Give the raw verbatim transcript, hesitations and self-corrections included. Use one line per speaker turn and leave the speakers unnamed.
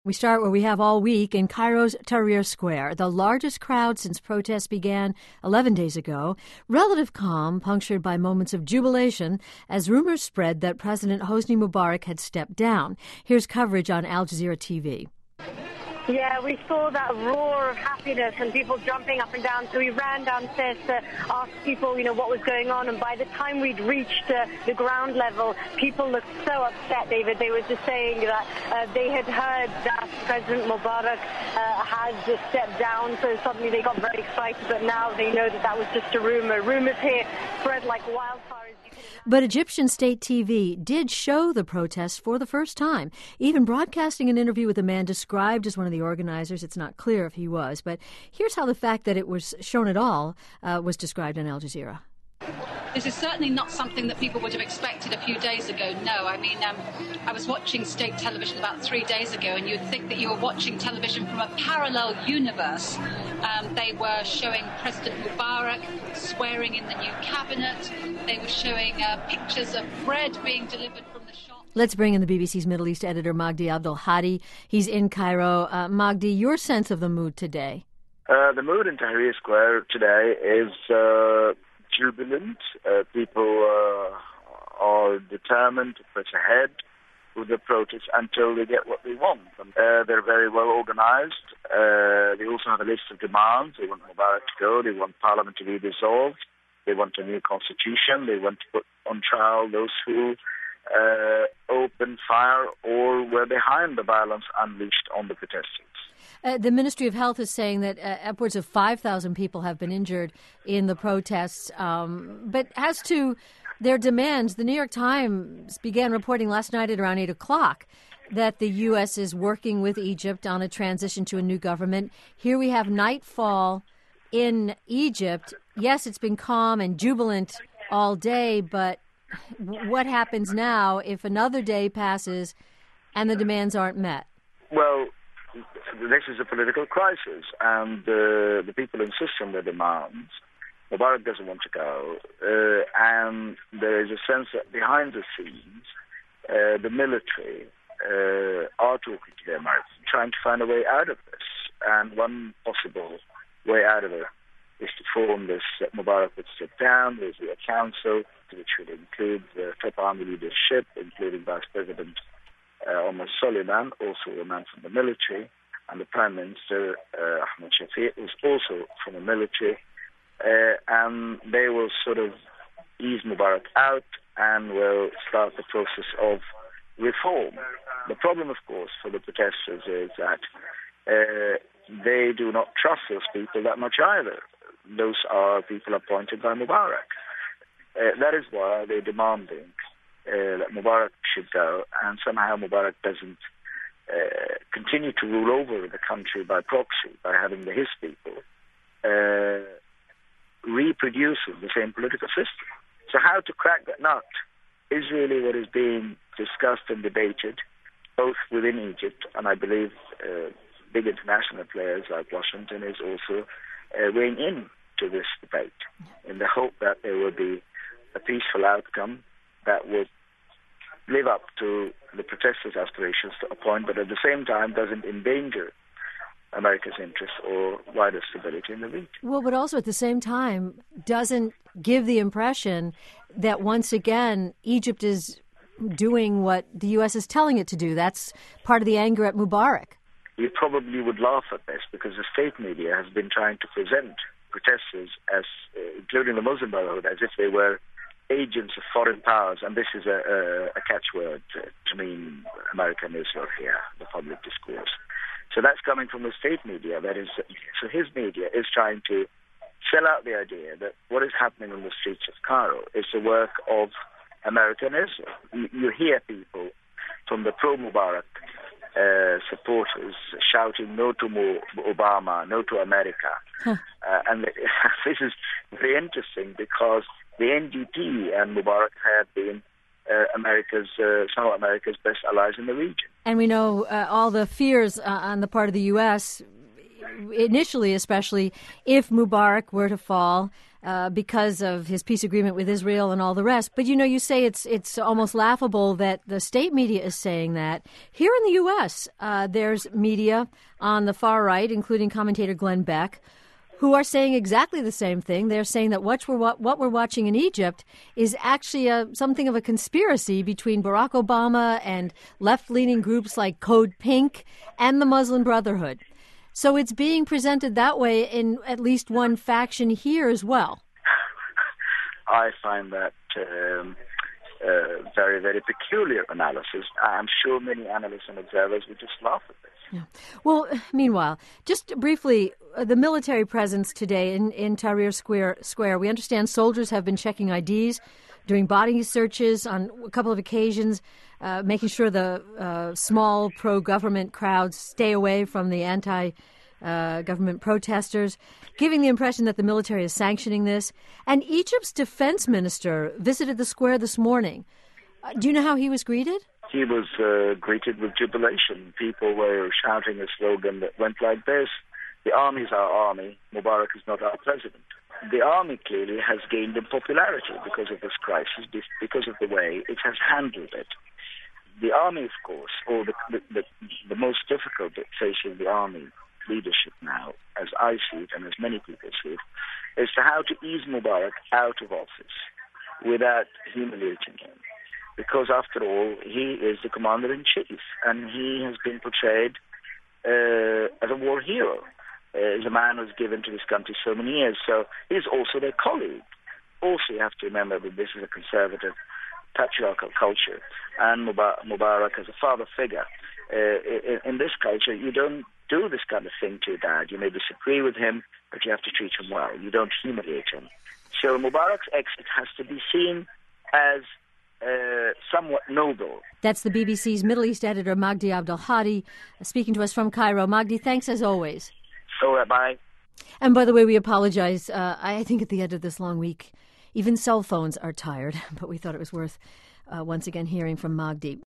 We start where we have all week in Cairo's Tahrir Square, the largest crowd since protests began eleven days ago. Relative calm punctured by moments of jubilation as rumors spread that President Hosni Mubarak had stepped down. Here's coverage on Al Jazeera T V.
Yeah, we saw that roar of happiness and people jumping up and down. So we ran downstairs to ask people, you know, what was going on. And by the time we'd reached uh, the ground level, people looked so upset, David. They were just saying that uh, they had heard that President Mubarak uh, had just stepped down. So suddenly they got very excited. But now they know that that was just a rumor. Rumors here spread like wildfire.
But Egyptian state T V did show the protests for the first time, even broadcasting an interview with a man described as one of the organizers. It's not clear if he was, but here's how the fact that it was shown at all uh, was described on Al Jazeera.
This is certainly not something that people would have expected a few days ago, no. I mean, um, I was watching state television about three days ago, and you'd think that you were watching television from a parallel universe. Um, they were showing President Mubarak swearing in the new cabinet. They were showing uh, pictures of bread being delivered from the shop.
Let's bring in the B B C's Middle East editor, Magdi Abdel Hadi. He's in Cairo. Uh, Magdi, your sense of the mood today?
Uh, the mood in Tahrir Square today is Uh jubilant. Uh, people uh, are determined to push ahead with the protests until they get what they want. Uh, they're very well organized. Uh, they also have a list of demands. They want Mubarak to go. They want Parliament to be dissolved. They want a new constitution. They want to put on trial those who uh, opened fire or were behind the violence unleashed on the protesters.
Uh, the Ministry of Health is saying that uh, upwards of five thousand people have been injured in the protests. Um, but as to their demands, the New York Times began reporting last night at around eight o'clock that the U S is working with Egypt on a transition to a new government. Here we have nightfall in Egypt. Yes, it's been calm and jubilant all day, but what happens now if another day passes and the demands aren't met?
Well, this is a political crisis, and uh, the people insist on their demands. Mubarak doesn't want to go, uh, and there is a sense that behind the scenes, uh, the military uh, are talking to the Americans, trying to find a way out of this. And one possible way out of it is to form this that Mubarak would step down. There's a council, which would include the top army leadership, including Vice President uh, Omar Suleiman, also a man from the military, and the Prime Minister, uh, Ahmed Shafik, was also from the military, uh, and they will sort of ease Mubarak out and will start the process of reform. The problem, of course, for the protesters is that uh, they do not trust those people that much either. Those are people appointed by Mubarak. Uh, that is why they're demanding uh, that Mubarak should go, and somehow Mubarak doesn't Uh, continue to rule over the country by proxy, by having the his people uh, reproducing the same political system. So how to crack that nut is really what is being discussed and debated, both within Egypt, and I believe uh, big international players like Washington is also uh, weighing in to this debate in the hope that there will be a peaceful outcome that would live up to the protesters' aspirations to a point, but at the same time doesn't endanger America's interests or wider stability in the region.
Well, but also at the same time doesn't give the impression that once again Egypt is doing what the U S is telling it to do. That's part of the anger at Mubarak.
You probably would laugh at this because the state media has been trying to present protesters as, uh, including the Muslim Brotherhood, as if they were agents of foreign powers, and this is a, a, a catchword uh, to mean America and Israel here, the public discourse. So that's coming from the state media. That is, so his media is trying to sell out the idea that what is happening on the streets of Cairo is the work of America and Israel. You, you hear people from the pro-Mubarak uh, supporters shouting no to Mo- Obama, no to America. Huh. Uh, and this is very interesting because the N D P and Mubarak have been uh, America's, uh, some of America's best allies in the region.
And we know uh, all the fears uh, on the part of the U S, initially especially, if Mubarak were to fall, uh, because of his peace agreement with Israel and all the rest. But, you know, you say it's it's almost laughable that the state media is saying that. Here in the U S, uh, there's media on the far right, including commentator Glenn Beck, who are saying exactly the same thing. They're saying that what we're, what we're watching in Egypt is actually a, something of a conspiracy between Barack Obama and left-leaning groups like Code Pink and the Muslim Brotherhood. So it's being presented that way in at least one faction here as well.
I find that um, uh, very, very peculiar analysis. I'm sure many analysts and observers would just laugh at this.
Yeah. Well, meanwhile, just briefly, uh, the military presence today in, in Tahrir Square, Square, we understand soldiers have been checking I Ds, doing body searches on a couple of occasions, uh, making sure the uh, small pro-government crowds stay away from the anti-government uh, protesters, giving the impression that the military is sanctioning this. And Egypt's defense minister visited the square this morning. Uh, do you know how he was greeted?
He was uh, greeted with jubilation. People were shouting a slogan that went like this: "The army is our army, Mubarak is not our president." The army clearly has gained in popularity because of this crisis, because of the way it has handled it. The army, of course, or the, the, the, the most difficult facing the army leadership now, as I see it and as many people see it, is to how to ease Mubarak out of office without humiliating him. Because, after all, he is the commander-in-chief, and he has been portrayed uh, as a war hero, uh, as a man who's given to this country so many years. So he's also their colleague. Also, you have to remember that this is a conservative, patriarchal culture, and Mubarak as a father figure. Uh, in, in this culture, you don't do this kind of thing to your dad. You may disagree with him, but you have to treat him well. You don't humiliate him. So Mubarak's exit has to be seen as Uh, somewhat noble.
That's the B B C's Middle East editor, Magdi Abdelhadi, speaking to us from Cairo. Magdi, thanks as always.
So, uh, bye.
And by the way, we apologize. Uh, I think at the end of this long week, even cell phones are tired, but we thought it was worth uh, once again hearing from Magdi.